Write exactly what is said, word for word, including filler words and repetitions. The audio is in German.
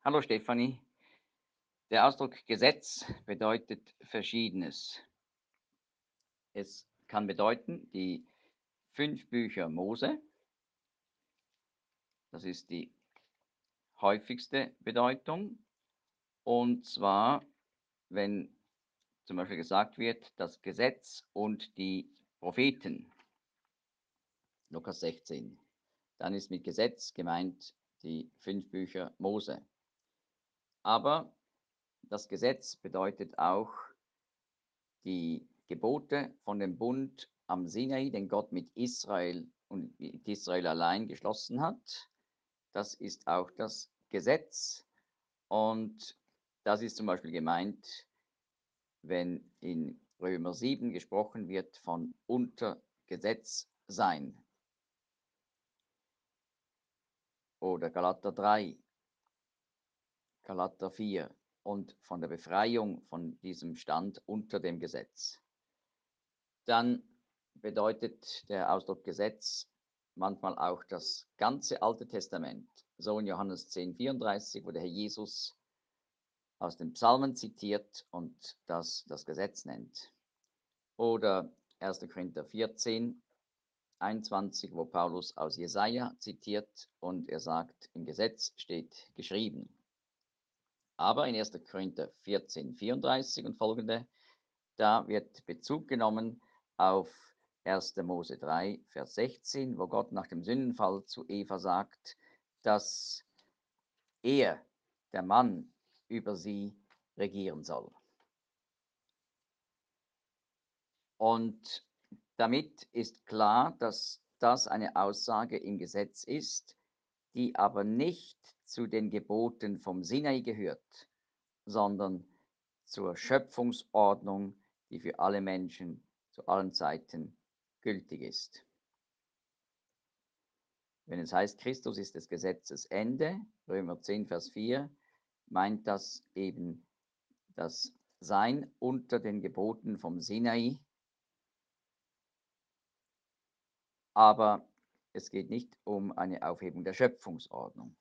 Hallo Stefanie. Der Ausdruck Gesetz bedeutet Verschiedenes. Es kann bedeuten, die fünf Bücher Mose, das ist die häufigste Bedeutung. Und zwar, wenn zum Beispiel gesagt wird, das Gesetz und die Propheten, Lukas sechzehn, dann ist mit Gesetz gemeint die fünf Bücher Mose. Aber das Gesetz bedeutet auch die Gebote von dem Bund am Sinai, den Gott mit Israel und mit Israel allein geschlossen hat. Das ist auch das Gesetz. Und das ist zum Beispiel gemeint, wenn in Römer sieben gesprochen wird von unter Gesetz sein oder Galater drei, Galater vier und von der Befreiung von diesem Stand unter dem Gesetz. Dann bedeutet der Ausdruck Gesetz manchmal auch das ganze Alte Testament. So in Johannes zehn vierunddreißig, wo der Herr Jesus aus den Psalmen zitiert und das das Gesetz nennt. Oder erster. Korinther vierzehn einundzwanzig, wo Paulus aus Jesaja zitiert und er sagt, im Gesetz steht geschrieben. Aber in erster. Korinther vierzehn vierunddreißig und folgende, da wird Bezug genommen auf erster. Mose drei, Vers sechzehn, wo Gott nach dem Sündenfall zu Eva sagt, dass er, der Mann, über sie regieren soll. Und damit ist klar, dass das eine Aussage im Gesetz ist, die aber nicht zu den Geboten vom Sinai gehört, sondern zur Schöpfungsordnung, die für alle Menschen zu allen Zeiten gültig ist. Wenn es heißt, Christus ist des Gesetzes Ende, Römer zehn, Vers vier, meint das eben das Sein unter den Geboten vom Sinai, aber es geht nicht um eine Aufhebung der Schöpfungsordnung.